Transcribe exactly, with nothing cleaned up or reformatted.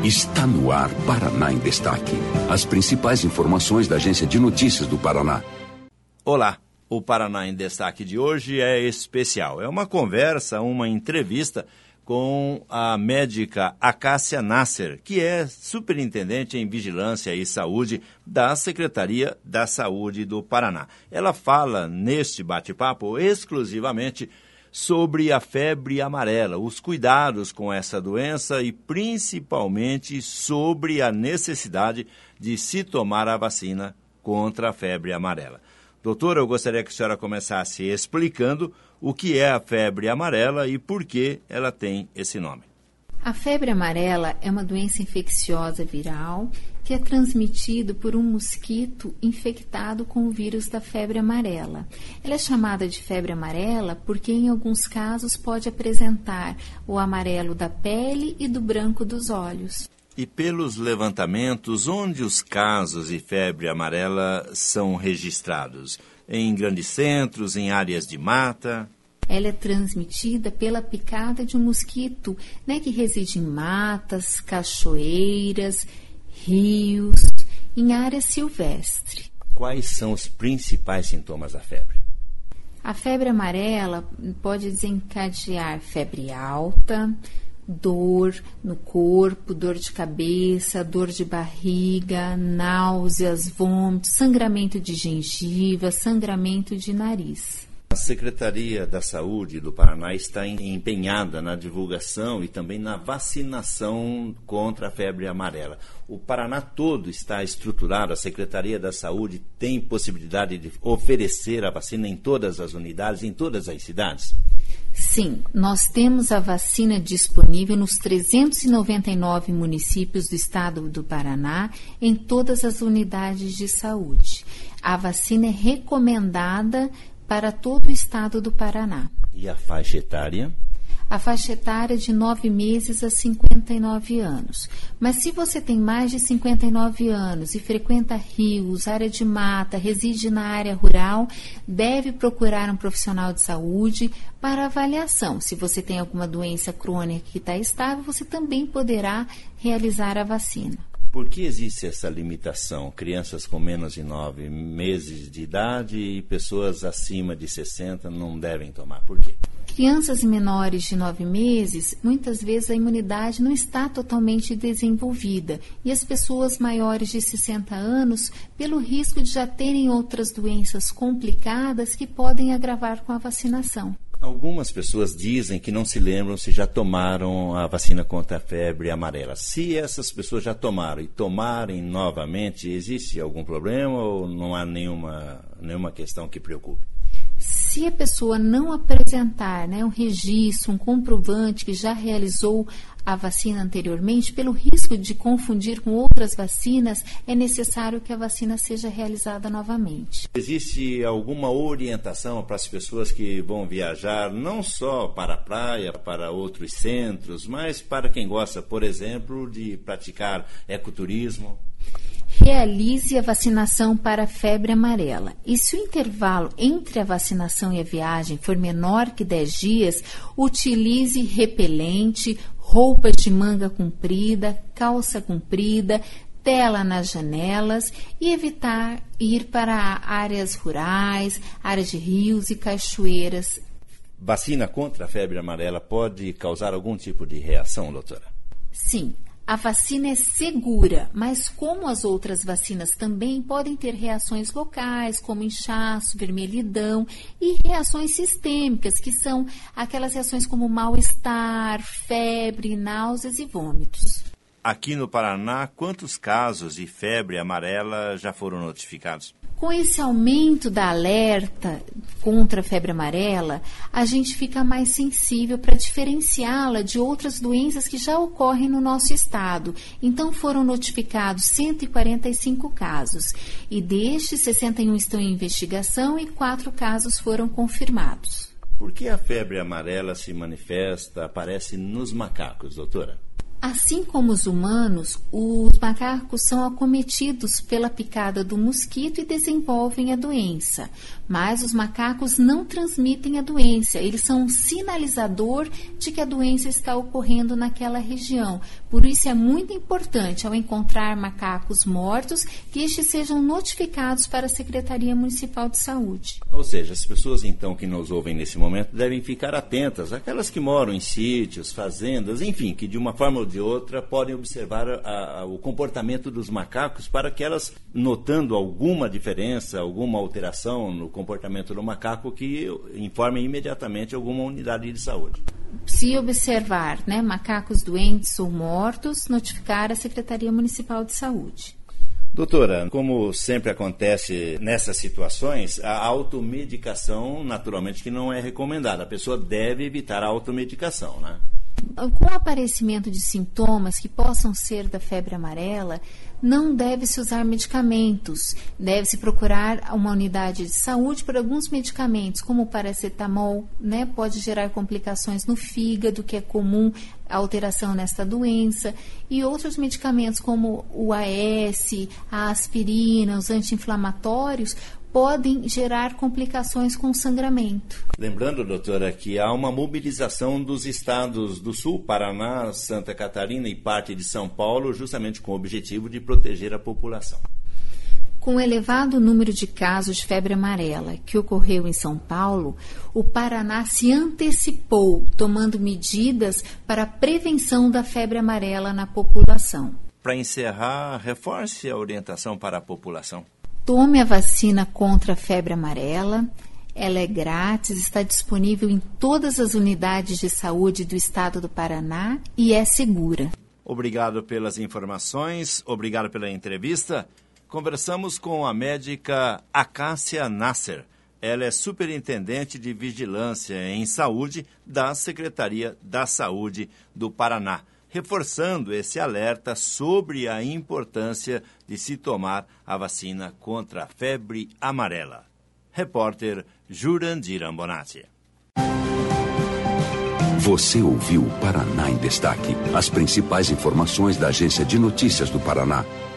Está no ar Paraná em Destaque. As principais informações da Agência de Notícias do Paraná. Olá, o Paraná em Destaque de hoje é especial. É uma conversa, uma entrevista com a médica Acácia Nasser, que é superintendente em Vigilância e Saúde da Secretaria da Saúde do Paraná. Ela fala neste bate-papo exclusivamente sobre a febre amarela, os cuidados com essa doença e principalmente sobre a necessidade de se tomar a vacina contra a febre amarela. Doutora, eu gostaria que a senhora começasse explicando o que é a febre amarela e por que ela tem esse nome. A febre amarela é uma doença infecciosa viral que é transmitido por um mosquito infectado com o vírus da febre amarela. Ela é chamada de febre amarela porque em alguns casos pode apresentar o amarelo da pele e do branco dos olhos. E pelos levantamentos, onde os casos de febre amarela são registrados? Em grandes centros, em áreas de mata? Ela é transmitida pela picada de um mosquito, né, que reside em matas, cachoeiras, rios, em área silvestre. Quais são os principais sintomas da febre? A febre amarela pode desencadear febre alta, dor no corpo, dor de cabeça, dor de barriga, náuseas, vômitos, sangramento de gengiva, sangramento de nariz. A Secretaria da Saúde do Paraná está empenhada na divulgação e também na vacinação contra a febre amarela. O Paraná todo está estruturado, a Secretaria da Saúde tem possibilidade de oferecer a vacina em todas as unidades, em todas as cidades? Sim, nós temos a vacina disponível nos trezentos e noventa e nove municípios do estado do Paraná, em todas as unidades de saúde. A vacina é recomendada para todo o estado do Paraná. E a faixa etária? A faixa etária é de nove meses a cinquenta e nove anos. Mas se você tem mais de cinquenta e nove anos e frequenta rios, área de mata, reside na área rural, deve procurar um profissional de saúde para avaliação. Se você tem alguma doença crônica que está estável, você também poderá realizar a vacina. Por que existe essa limitação? Crianças com menos de nove meses de idade e pessoas acima de sessenta não devem tomar. Por quê? Crianças menores de nove meses, muitas vezes a imunidade não está totalmente desenvolvida. E as pessoas maiores de sessenta anos, pelo risco de já terem outras doenças complicadas que podem agravar com a vacinação. Algumas pessoas dizem que não se lembram se já tomaram a vacina contra a febre amarela. Se essas pessoas já tomaram e tomarem novamente, existe algum problema ou não há nenhuma, nenhuma questão que preocupe? Se a pessoa não apresentar, né, um registro, um comprovante que já realizou a vacina anteriormente, pelo risco de confundir com outras vacinas, é necessário que a vacina seja realizada novamente. Existe alguma orientação para as pessoas que vão viajar, não só para a praia, para outros centros, mas para quem gosta, por exemplo, de praticar ecoturismo? Realize a vacinação para a febre amarela. E se o intervalo entre a vacinação e a viagem for menor que dez dias, utilize repelente, roupas de manga comprida, calça comprida, tela nas janelas e evitar ir para áreas rurais, áreas de rios e cachoeiras. Vacina contra a febre amarela pode causar algum tipo de reação, doutora? Sim. A vacina é segura, mas como as outras vacinas também podem ter reações locais, como inchaço, vermelhidão e reações sistêmicas, que são aquelas reações como mal-estar, febre, náuseas e vômitos. Aqui no Paraná, quantos casos de febre amarela já foram notificados? Com esse aumento da alerta contra a febre amarela, a gente fica mais sensível para diferenciá-la de outras doenças que já ocorrem no nosso estado. Então, foram notificados cento e quarenta e cinco casos. E destes, sessenta e um estão em investigação e quatro casos foram confirmados. Por que a febre amarela se manifesta, aparece nos macacos, doutora? Assim como os humanos, os macacos são acometidos pela picada do mosquito e desenvolvem a doença. Mas os macacos não transmitem a doença, eles são um sinalizador de que a doença está ocorrendo naquela região. Por isso é muito importante, ao encontrar macacos mortos, que estes sejam notificados para a Secretaria Municipal de Saúde. Ou seja, as pessoas então que nos ouvem nesse momento devem ficar atentas, aquelas que moram em sítios, fazendas, enfim, que de uma forma ou de outra podem observar a, a, o comportamento dos macacos para que elas, notando alguma diferença, alguma alteração no comportamento do macaco, que informem imediatamente alguma unidade de saúde. Se observar, né, macacos doentes ou mortos, notificar a Secretaria Municipal de Saúde. Doutora, como sempre acontece nessas situações, a automedicação, naturalmente, que não é recomendada. A pessoa deve evitar a automedicação, né? Com o aparecimento de sintomas que possam ser da febre amarela, não deve-se usar medicamentos. Deve-se procurar uma unidade de saúde por alguns medicamentos, como o paracetamol, né? Pode gerar complicações no fígado, que é comum a alteração nesta doença, e outros medicamentos como o A S, a aspirina, os anti-inflamatórios, podem gerar complicações com sangramento. Lembrando, doutora, que há uma mobilização dos estados do Sul, Paraná, Santa Catarina e parte de São Paulo, justamente com o objetivo de proteger a população. Com o elevado número de casos de febre amarela que ocorreu em São Paulo, o Paraná se antecipou, tomando medidas para a prevenção da febre amarela na população. Para encerrar, reforce a orientação para a população. Tome a vacina contra a febre amarela. Ela é grátis, está disponível em todas as unidades de saúde do estado do Paraná e é segura. Obrigado pelas informações, obrigado pela entrevista. Conversamos com a médica Acácia Nasser. Ela é superintendente de vigilância em saúde da Secretaria da Saúde do Paraná, reforçando esse alerta sobre a importância de se tomar a vacina contra a febre amarela. Repórter Jurandir Ambonati. Você ouviu o Paraná em Destaque, as principais informações da Agência de Notícias do Paraná.